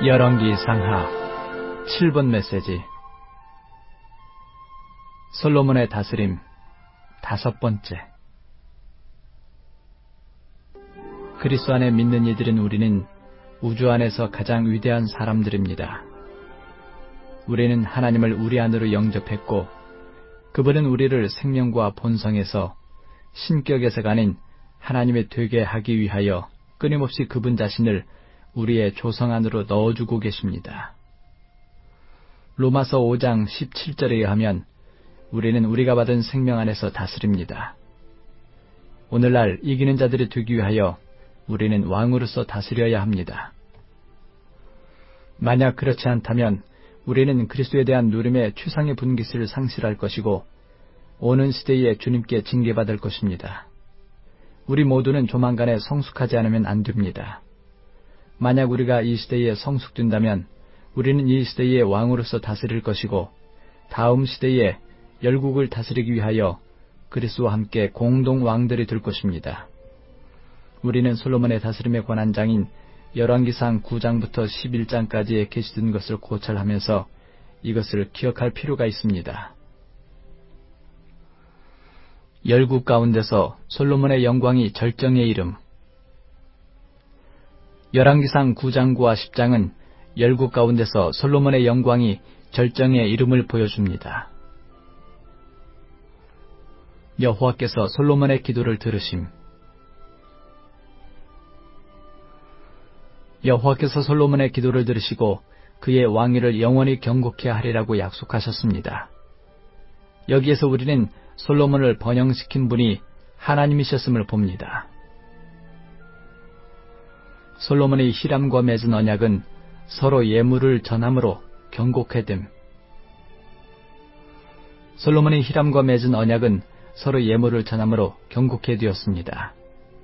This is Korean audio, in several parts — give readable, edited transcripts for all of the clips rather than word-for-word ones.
열왕기 상하 7번 메시지. 솔로몬의 다스림 5번째. 그리스도 안에 믿는 이들인 우리는 우주 안에서 가장 위대한 사람들입니다. 우리는 하나님을 우리 안으로 영접했고 그분은 우리를 생명과 본성에서 신격에서가 아닌 하나님이 되게 하기 위하여 끊임없이 그분 자신을 우리의 조성 안으로 넣어주고 계십니다. 로마서 5장 17절에 의하면 우리는 우리가 받은 생명 안에서 다스립니다. 오늘날 이기는 자들이 되기 위하여 우리는 왕으로서 다스려야 합니다. 만약 그렇지 않다면 우리는 그리스도에 대한 누림의 추상의 분깃을 상실할 것이고 오는 시대에 주님께 징계받을 것입니다. 우리 모두는 조만간에 성숙하지 않으면 안 됩니다. 만약 우리가 이 시대에 성숙된다면 우리는 이 시대의 왕으로서 다스릴 것이고 다음 시대에 열국을 다스리기 위하여 그리스도와 함께 공동 왕들이 될 것입니다. 우리는 솔로몬의 다스림의 권한장인 열왕기상 9장부터 11장까지에 계시던 것을 고찰하면서 이것을 기억할 필요가 있습니다. 열국 가운데서 솔로몬의 영광이 절정에 이름. 열왕기상 9장과 10장은 열국 가운데서 솔로몬의 영광이 절정에 이름을 보여줍니다. 여호와께서 솔로몬의 기도를 들으심. 여호와께서 솔로몬의 기도를 들으시고 그의 왕위를 영원히 경고케 하리라고 약속하셨습니다. 여기에서 우리는 솔로몬을 번영시킨 분이 하나님이셨음을 봅니다. 솔로몬의 히람과 맺은 언약은 서로 예물을 전함으로 경고케 됨. 솔로몬의 히람과 맺은 언약은 서로 예물을 전함으로 경고케 되었습니다.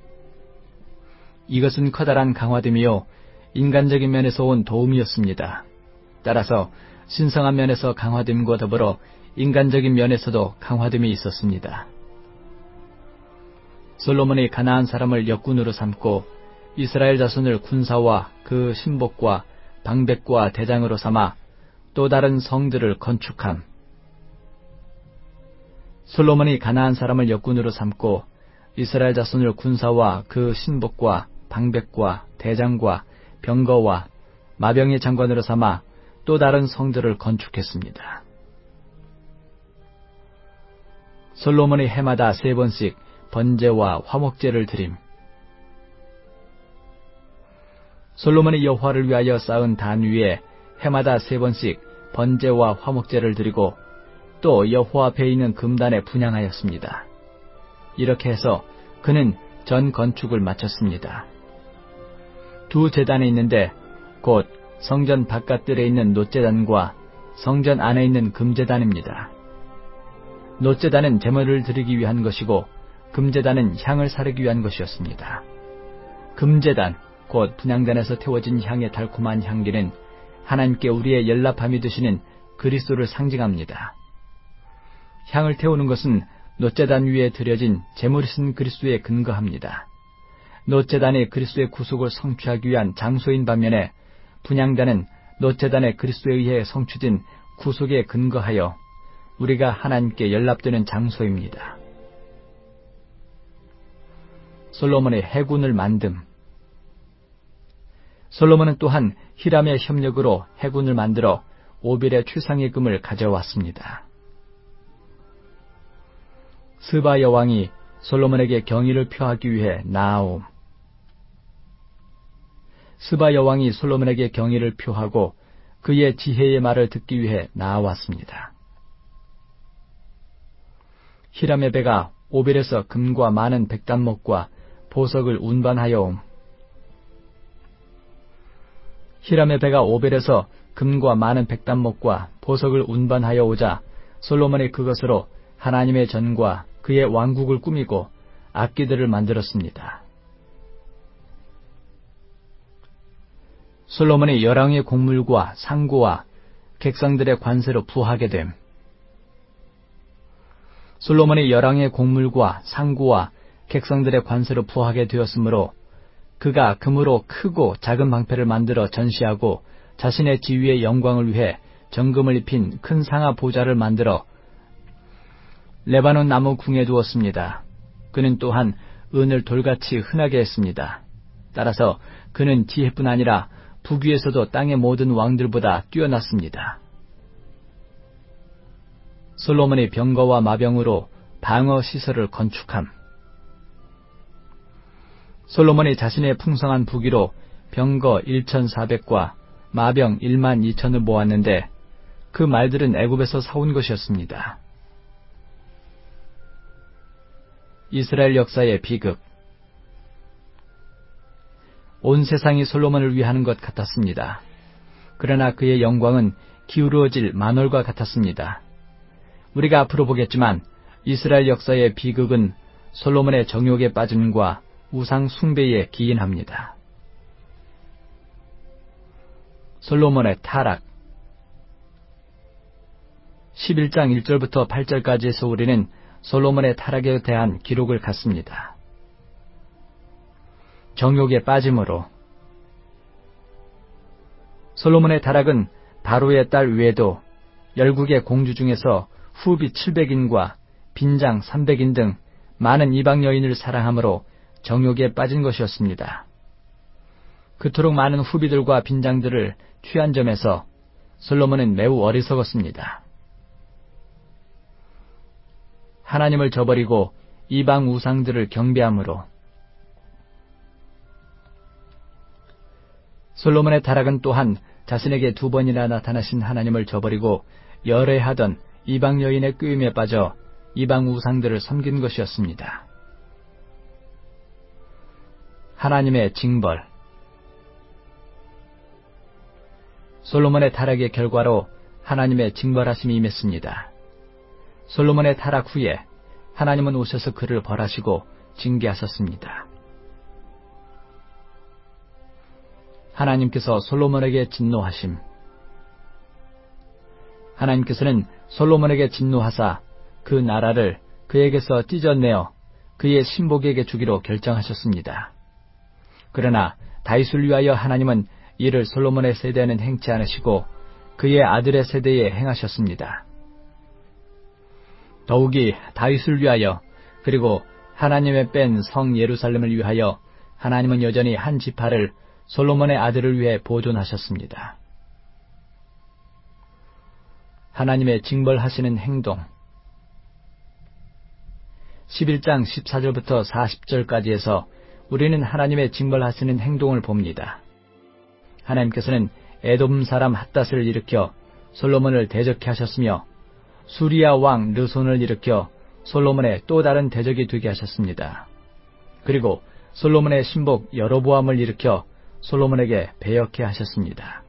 이것은 커다란 강화됨이요 인간적인 면에서 온 도움이었습니다. 따라서 신성한 면에서 강화됨과 더불어 인간적인 면에서도 강화됨이 있었습니다. 솔로몬이 가나안 사람을 역군으로 삼고 이스라엘 자손을 군사와 그 신복과 방백과 대장으로 삼아 또 다른 성들을 건축함. 솔로몬이 가나안 사람을 역군으로 삼고 이스라엘 자손을 군사와 그 신복과 방백과 대장과 병거와 마병의 장관으로 삼아 또 다른 성들을 건축했습니다. 솔로몬이 해마다 3번씩 번제와 화목제를 드림. 솔로몬이 여호와를 위하여 쌓은 단 위에 해마다 3번씩 번제와 화목제를 드리고 또 여호와 앞에 있는 금단에 분향하였습니다. 이렇게 해서 그는 전 건축을 마쳤습니다. 2 제단이 있는데 곧 성전 바깥들에 있는 놋제단과 성전 안에 있는 금제단입니다. 놋제단은 제물을 드리기 위한 것이고 금제단은 향을 사르기 위한 것이었습니다. 금제단 곧 분향단에서 태워진 향의 달콤한 향기는 하나님께 우리의 연락함이 되시는 그리스도를 상징합니다. 향을 태우는 것은 놋제단 위에 드려진 제물이신 그리스도에 근거합니다. 놋제단이 그리스도의 구속을 성취하기 위한 장소인 반면에 분향단은 놋제단의 그리스도에 의해 성취된 구속에 근거하여 우리가 하나님께 연락되는 장소입니다. 솔로몬의 해군을 만듦. 솔로몬은 또한 히람의 협력으로 해군을 만들어 오빌의 추상의 금을 가져왔습니다. 스바 여왕이 솔로몬에게 경의를 표하기 위해 나아옴. 스바 여왕이 솔로몬에게 경의를 표하고 그의 지혜의 말을 듣기 위해 나아왔습니다. 히람의 배가 오빌에서 금과 많은 백단목과 보석을 운반하여 옴. 히람의 배가 오벨에서 금과 많은 백단목과 보석을 운반하여 오자 솔로몬이 그것으로 하나님의 전과 그의 왕국을 꾸미고 악기들을 만들었습니다. 솔로몬이 열왕의 곡물과 상구와 객상들의 관세로 부하게 됨. 솔로몬이 열왕의 곡물과 상구와 객상들의 관세로 부하게 되었으므로 그가 금으로 크고 작은 방패를 만들어 전시하고 자신의 지위의 영광을 위해 정금을 입힌 큰 상아 보좌를 만들어 레바논 나무 궁에 두었습니다. 그는 또한 은을 돌같이 흔하게 했습니다. 따라서 그는 지혜뿐 아니라 부귀에서도 땅의 모든 왕들보다 뛰어났습니다. 솔로몬이 병거와 마병으로 방어 시설을 건축함. 솔로몬이 자신의 풍성한 부귀로 병거 1,400과 마병 1만 2천을 모았는데 그 말들은 애굽에서 사온 것이었습니다. 이스라엘 역사의 비극. 온 세상이 솔로몬을 위하는 것 같았습니다. 그러나 그의 영광은 기울어질 만월과 같았습니다. 우리가 앞으로 보겠지만 이스라엘 역사의 비극은 솔로몬의 정욕에 빠짐과 우상 숭배에 기인합니다. 솔로몬의 타락. 11장 1절부터 8절까지에서 우리는 솔로몬의 타락에 대한 기록을 갖습니다. 정욕에 빠짐으로. 솔로몬의 타락은 바로의 딸 외에도 열국의 공주 중에서 후비 700인과 빈장 300인 등 많은 이방 여인을 사랑함으로 정욕에 빠진 것이었습니다. 그토록 많은 후비들과 빈장들을 취한 점에서 솔로몬은 매우 어리석었습니다. 하나님을 저버리고 이방 우상들을 경배함으로. 솔로몬의 타락은 또한 자신에게 2번이나 나타나신 하나님을 저버리고 열애하던 이방 여인의 꾀임에 빠져 이방 우상들을 섬긴 것이었습니다. 하나님의 징벌. 솔로몬의 타락의 결과로 하나님의 징벌하심이 임했습니다. 솔로몬의 타락 후에 하나님은 오셔서 그를 벌하시고 징계하셨습니다. 하나님께서 솔로몬에게 진노하심. 하나님께서는 솔로몬에게 진노하사 그 나라를 그에게서 찢어내어 그의 신복에게 주기로 결정하셨습니다. 그러나 다윗을 위하여 하나님은 이를 솔로몬의 세대에는 행치 않으시고 그의 아들의 세대에 행하셨습니다. 더욱이 다윗을 위하여 그리고 하나님의 뺀 성 예루살렘을 위하여 하나님은 여전히 한 지파를 솔로몬의 아들을 위해 보존하셨습니다. 하나님의 징벌하시는 행동. 11장 14절부터 40절까지에서 우리는 하나님의 징벌하시는 행동을 봅니다. 하나님께서는 에돔 사람 핫닷을 일으켜 솔로몬을 대적케 하셨으며 수리아 왕 르손을 일으켜 솔로몬의 또 다른 대적이 되게 하셨습니다. 그리고 솔로몬의 신복 여로보암을 일으켜 솔로몬에게 배역케 하셨습니다.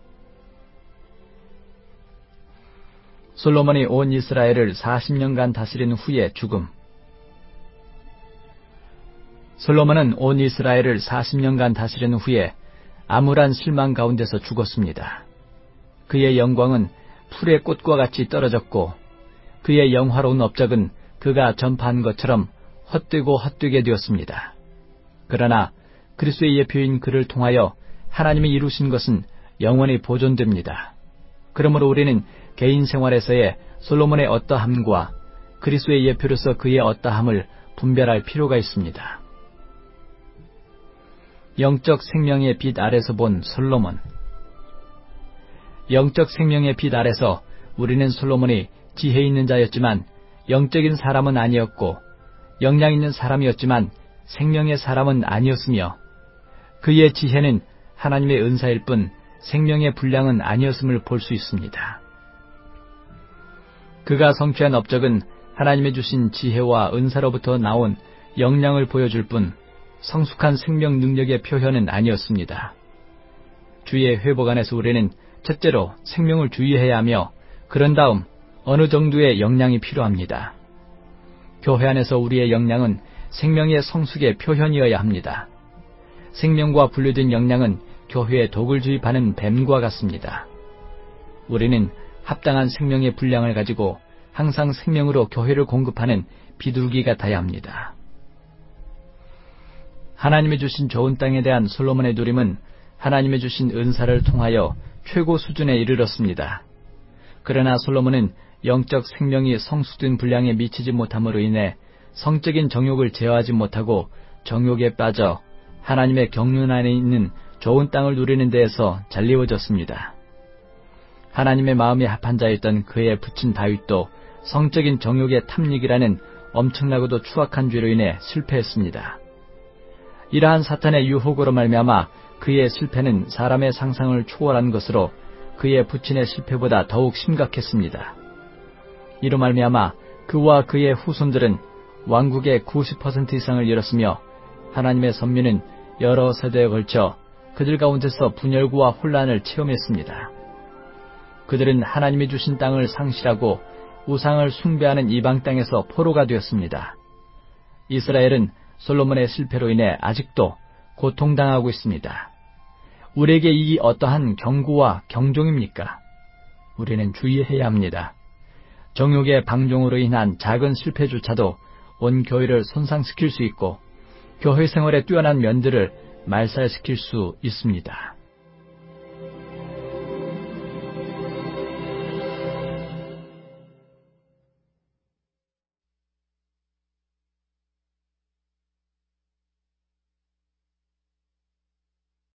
솔로몬이 온 이스라엘을 40년간 다스린 후에 죽음. 솔로몬은 온 이스라엘을 40년간 다스린 후에 암울한 실망 가운데서 죽었습니다. 그의 영광은 풀의 꽃과 같이 떨어졌고 그의 영화로운 업적은 그가 전파한 것처럼 헛되고 헛되게 되었습니다. 그러나 그리스도의 예표인 그를 통하여 하나님이 이루신 것은 영원히 보존됩니다. 그러므로 우리는 개인 생활에서의 솔로몬의 어떠함과 그리스도의 예표로서 그의 어떠함을 분별할 필요가 있습니다. 영적 생명의 빛 아래서 본 솔로몬. 영적 생명의 빛 아래서 우리는 솔로몬이 지혜 있는 자였지만 영적인 사람은 아니었고 역량 있는 사람이었지만 생명의 사람은 아니었으며 그의 지혜는 하나님의 은사일 뿐 생명의 분량은 아니었음을 볼 수 있습니다. 그가 성취한 업적은 하나님의 주신 지혜와 은사로부터 나온 역량을 보여줄 뿐 성숙한 생명 능력의 표현은 아니었습니다. 주의 회복 안에서 우리는 첫째로 생명을 주의해야 하며 그런 다음 어느 정도의 역량이 필요합니다. 교회 안에서 우리의 역량은 생명의 성숙의 표현이어야 합니다. 생명과 분류된 역량은 교회에 독을 주입하는 뱀과 같습니다. 우리는 합당한 생명의 분량을 가지고 항상 생명으로 교회를 공급하는 비둘기 같아야 합니다. 하나님이 주신 좋은 땅에 대한 솔로몬의 누림은 하나님의 주신 은사를 통하여 최고 수준에 이르렀습니다. 그러나 솔로몬은 영적 생명이 성숙된 분량에 미치지 못함으로 인해 성적인 정욕을 제어하지 못하고 정욕에 빠져 하나님의 경륜 안에 있는 좋은 땅을 누리는 데에서 잘리워졌습니다. 하나님의 마음이 합한 자였던 그의 부친 다윗도 성적인 정욕의 탐닉이라는 엄청나고도 추악한 죄로 인해 실패했습니다. 이러한 사탄의 유혹으로 말미암아 그의 실패는 사람의 상상을 초월한 것으로 그의 부친의 실패보다 더욱 심각했습니다. 이로 말미암아 그와 그의 후손들은 왕국의 90% 이상을 잃었으며 하나님의 선민은 여러 세대에 걸쳐 그들 가운데서 분열구와 혼란을 체험했습니다. 그들은 하나님이 주신 땅을 상실하고 우상을 숭배하는 이방 땅에서 포로가 되었습니다. 이스라엘은 솔로몬의 실패로 인해 아직도 고통당하고 있습니다. 우리에게 이 어떠한 경고와 경종입니까? 우리는 주의해야 합니다. 정욕의 방종으로 인한 작은 실패조차도 온 교회를 손상시킬 수 있고 교회 생활의 뛰어난 면들을 말살시킬 수 있습니다.